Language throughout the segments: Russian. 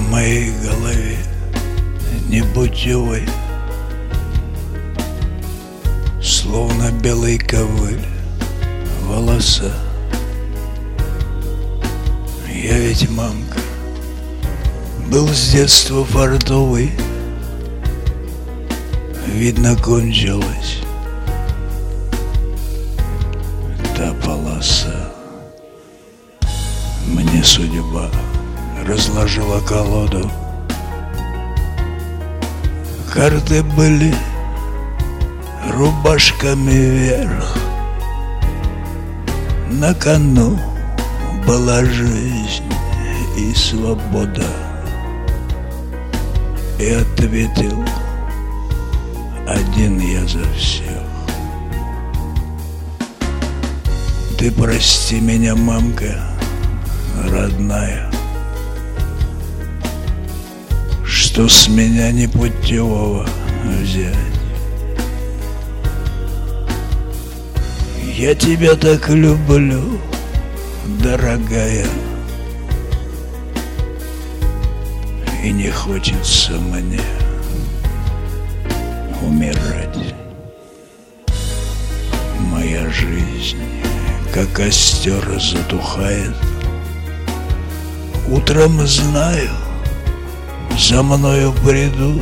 моей голове непутевой, словно белый ковыль волоса. Я ведь, мамка, был с детства фартовый, видно, кончилась та полоса. Мне судьба разложила колоду, карты были рубашками вверх. На кону была жизнь и свобода. И ответил один я за всех. Ты прости меня, мамка родная, что с меня непутевого взять. Я тебя так люблю, дорогая, и не хочется мне умирать. Моя жизнь, как костер, затухает. Утром знаю, за мною придут,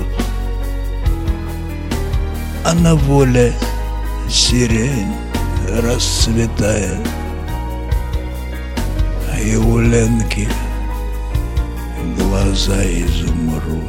а на воле сирень расцветает, и у Ленки глаза изумруд.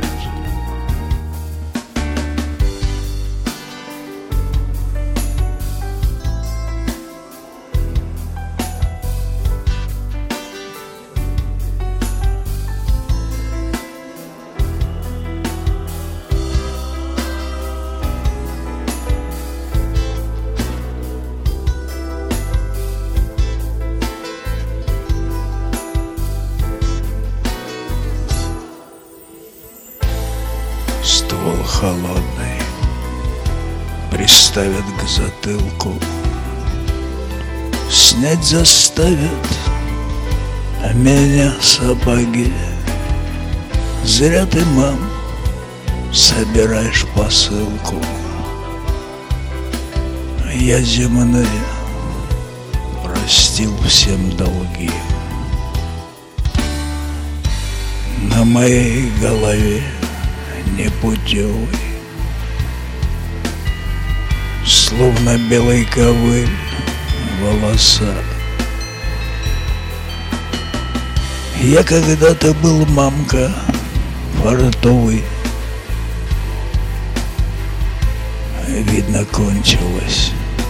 Ствол холодный приставят к затылку, снять заставят меня сапоги. Зря ты, мам, собираешь посылку. Я земные простил всем долги. На моей голове непутевый, словно белый ковыль волоса. Я когда-то был, мамка, фартовый, видно, кончилась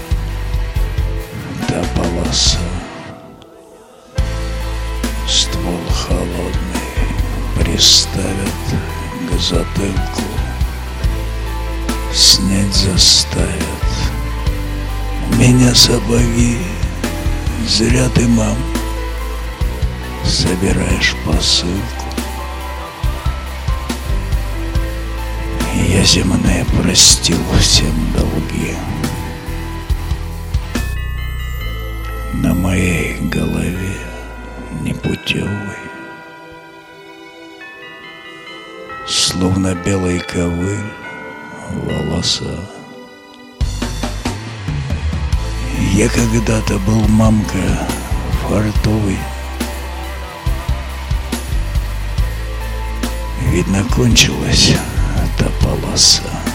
та полоса. Ствол холодный приставят к затылку, снять заставят меня сапоги. Зря ты, мам, собираешь посылку. Я земные простил всем долги. На моей голове непутевый, словно белый ковыль волоса. Я когда-то был, мамка, фартовый, видно, кончилась та полоса.